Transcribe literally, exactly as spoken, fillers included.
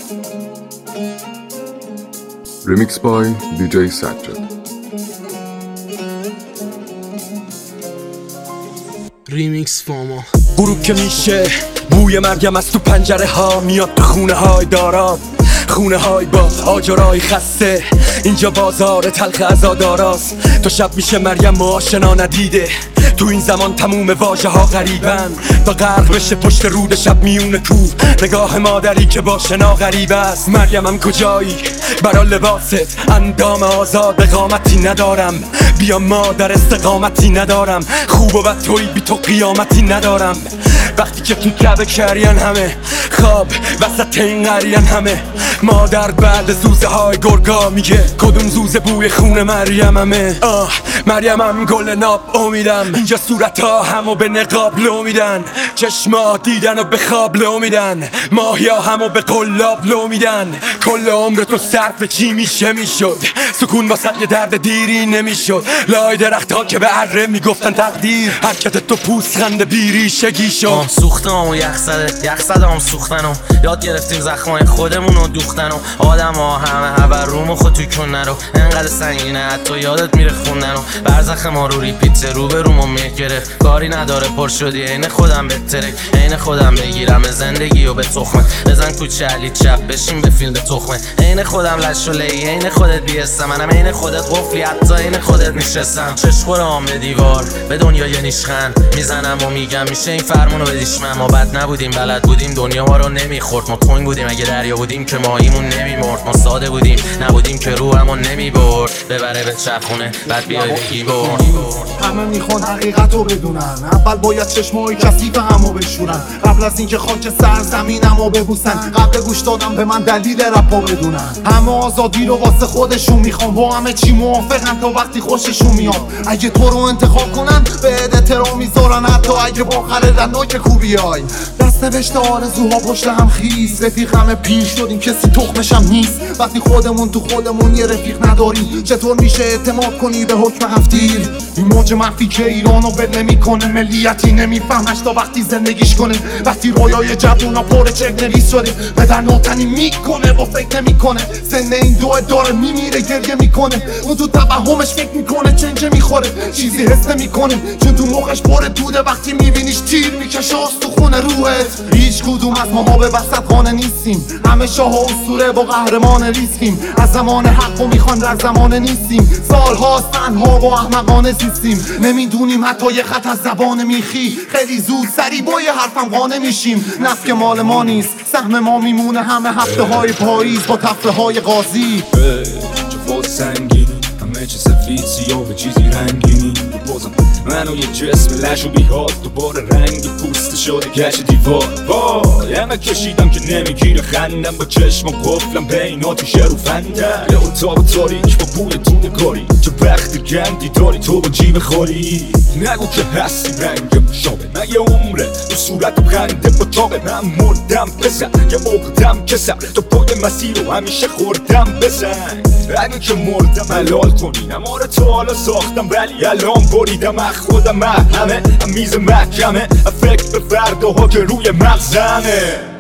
Remix by دی جی سجاد. ریمیکس فاما غروب که میشه بوی مرگم از تو پنجره ها میاد به خونه های دارام، خونه های با آجرای خسته. اینجا بازار تلخ عزاداراست. تا شب میشه مریم آشنا ندیده. تو این زمان تموم واژه ها غریبن. تا غرق بشه پشت رود شب میون کوه. نگاه مادری که با شنا غریب است. مریمم کجایی؟ برا لباست اندام آزاد قامتی ندارم. بیا مادر استقامتی ندارم. خوب و بد توی بی تو قیامتی ندارم. وقتی که تو کعبه کرین همه خواب وسط این قرین همه. مادر بعد زوزه های گرگا میگه کدوم زوزه بوی خون مریممه. آه مریمم گل ناب امیدم. اینجا صورت ها همو به نقاب لو میدن. چشما دیدن و به خواب لو میدن. ماهیا همو به قلاب لو میدن. کل عمر تو صرف چی میشه میشد. سکون واسه یه درد دیری نمیشد. لای درخت ها که به اره میگفتن تقدیر. حرکت تو پوسخند بیریشگی شد. سوختم و یخ زده یخ زدم سوختن و یاد گرفتیم زخمای خودمون رو دوختن و آدم ها همه هبر روم و خود توی کن نرو. انقدر سنگینه حتی یادت میره خوندن و برزخ ما رو ریپیت رو به رومو میه گرفت. کاری نداره پر شدی عین خودم بهتره. عین خودم بگیرم زندگی و به تخمه. بزن کوچه علی چپ بشین به فیلم تخمه. عین خودم لش و لی عین خودت بیستم. منم عین خودت قفلی حتی عین خودت میشستم. چشخورام به دیوار به دنیا یه نیشخند میزنم و میگم میشه این فرمونو بدیش من. ما بد نبودیم بلد بودیم دنیا ما رو نمیخورد. ما تنگ بودیم اگه دریا بودیم که ماهیمون نمیمرد. ما ساده بودیم نبودیم که روحمون نمیبرد. ببره به چپخونه بعد بیای بگی برد. همه میخوان حقیقت رو بدونن. اول باید چشمای کثیف همو بشورن. قبل از اینکه خاک سرزمینمو ببوسن. قبل گوش دادم به من دلیل رپو بدونن. همه آزادی رو واسه خودشون میخوان. با همه چی موافقن تا وقتی خوششون میاد. اگه تو رو انتخاب کنن به احترام میذارن. حتی اگه با خردن که خوبیای دست نوشته آرزوها پشت هم خیس. رفیق همه پیر شدیم کسی تخمشم نیست. وقتی خودمون تو خودمون یه رفیق نداریم چطور میشه اعتماد کنی به حکم هفتیر؟ این موج منفی که ایرانو بد نمیکنه. ملیتی نمیفهمش تا وقتی زندگیش کنه. وقتی رویای جوونا پر چک نویس شده. پدر ناتنی میکنه با فکر نمیکنه. سن این دو داره میمیره گریه میکنه. اون تو توهمش فکر میکنه چنجه میخوره. چیزی حس نمیکنه چون تو مخش پر دوده. وقتی میبینیش تیر میکشه تو خونه روحت. هیچ کدوم از ماها به وسط خانه نیستیم. همه شاه و اسطوره با قهرمان ریسکیم. از زمان حقو میخوان در زمان نیستیم. سالهاست تنها و احمقانه زیستیم. نمیدونیم حتی یه خط از زبان میخی. خیلی زود سری با یه حرفم قانه میشیم. نفت که مال ما نیست سهم ما میمونه همه هفته های پاییز با تفله های قاضی. چه فاز سنگینی همه چه سفید سیاه به چیزی رنگینی. بازم منو یه جسم لش و بیهاد دوباره رنگ پوست شده گشت دیوار. وای همه کشیدم که نمیگیره خندم. با چشم و قفلم بین آتیش رو فندم. یه اتاق تاریک با بوی دونه کاری. چه وقت گندی داری تو با جیب خالی. نگو که هستی رنگم شابه من یه عمره تو صورت خنده با تابه. من مردم بزن یه عقدم کسر تو پای مسیر رو همیشه خوردم بزن. اگه که مردم حلال کنی نماره تا حالا ساختم ولی الان بریدم. اخ خودم همه میز محکمه. فکر به فرداها که روی مغزمه.